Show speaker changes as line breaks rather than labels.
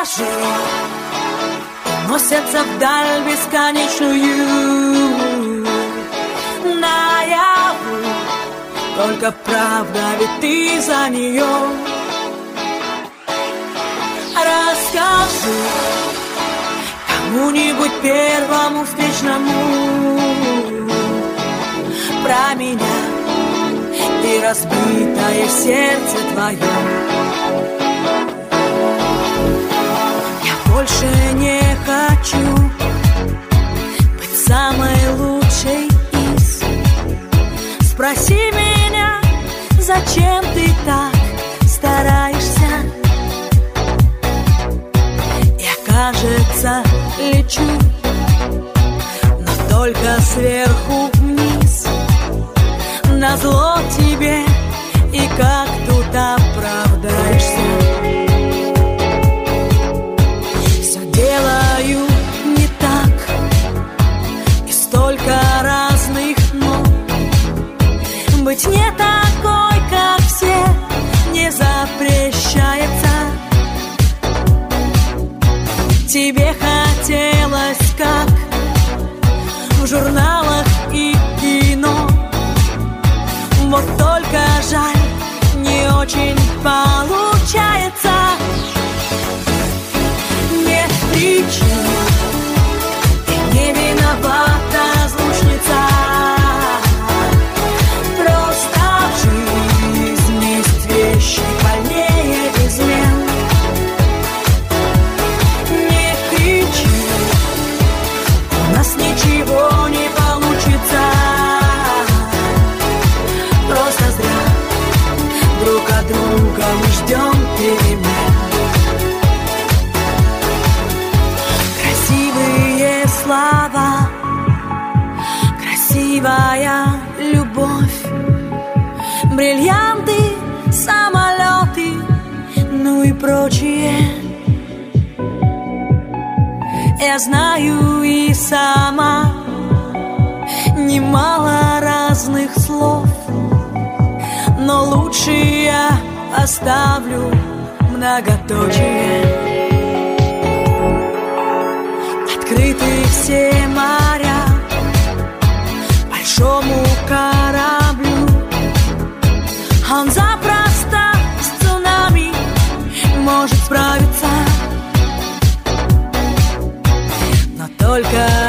Раскажи, носятся вдаль бесконечную наяву. Только правда, ведь ты за нее. Расскажи кому-нибудь первому встречному про меня и разбитое сердце твое. Я больше не хочу быть самой лучшей из. Спроси меня, зачем ты так стараешься? Я, кажется, лечу, но только сверху вниз. Назло тебе, и как тут оправдаешься? Все делаю не так, и столько разных «но». Быть не такой, как все, не запрещается. Тебе хотелось, как в журналах и кино. Вот только жаль, не очень получается. Нет причин, ты не виновата, злушница. Просто жизнь есть вещи больнее измен. Не кричи, у нас ничего не получится. Просто зря друг от друга мы ждем перемен. Красивые слова, красивая любовь, бриллианты, самолеты, ну и прочее. Я знаю и сама немало разных слов, но лучше я оставлю многоточие. Открыты все моря большому кораблю. Он запросто с цунами может справиться, но только